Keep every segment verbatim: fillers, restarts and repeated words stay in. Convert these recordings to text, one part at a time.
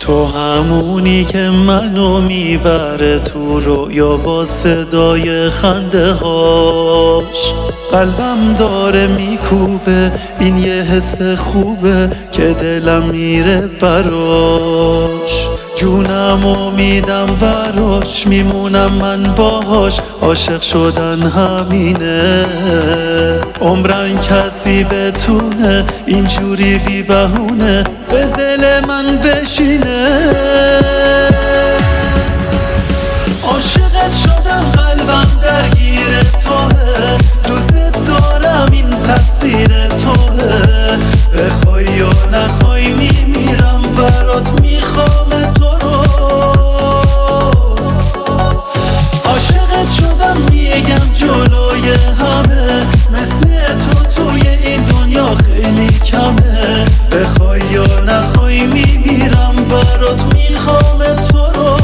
تو همونی که منو میبره تو رویا با صدای خنده هاش. قلبم داره میکوبه، این یه حس خوبه که دلم میره براش. جونمو میدم براش، میمونم من باهاش. عاشق شدن همینه، عمرن کسی بتونه اینجوری بی بهونه به دل من بشینه. عاشقت شدم، قلبم درگیر توه، دوست دارم این تقصیر توه. بخوای یا نخوای میمیرم برات، میخوام تو رو. عاشقت شدم میگم جلوی همه، مثل تو توی این دنیا خیلی کمه. بخوای یا نخوای میمیرم برات، میخوام تو رو.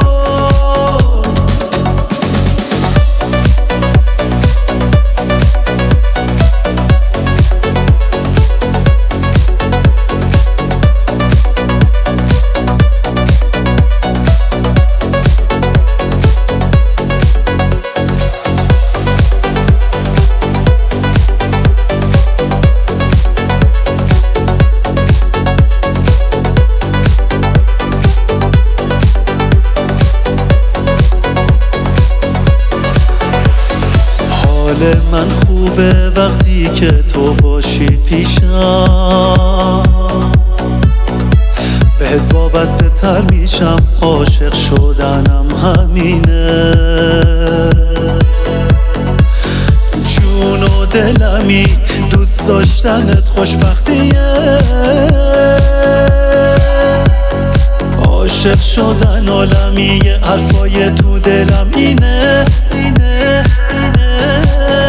حال من خوبه وقتی که تو باشی پیشم، بهت وابسته تر میشم. عاشق شدنم همینه، جون و دلمی دوست داشتنت خوشبختیه. عاشق شدن عالمیه، حرفای تو دلم اینه اینه اینه.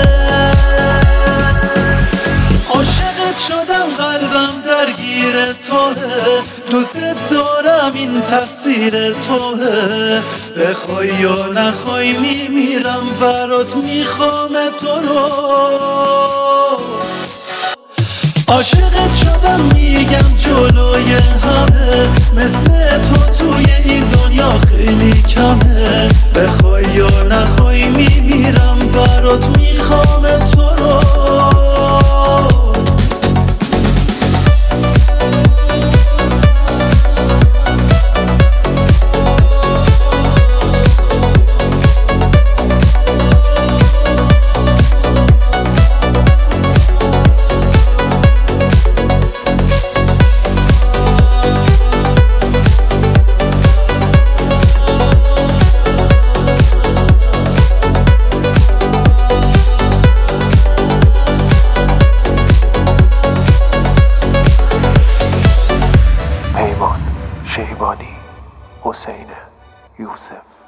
عاشقت شدم، قلبم درگیر توه، دوست دارم این تقصیر توه. بخوای یا نخوای میمیرم برات، میخوام تو رو. عاشقت شدم میگم جلوی همه، مثل تو توی این دنیا خیلی کمه. بخوای یا نخوای میمیرم برات، میخوام تو رو. شیبانی، حسین، یوسف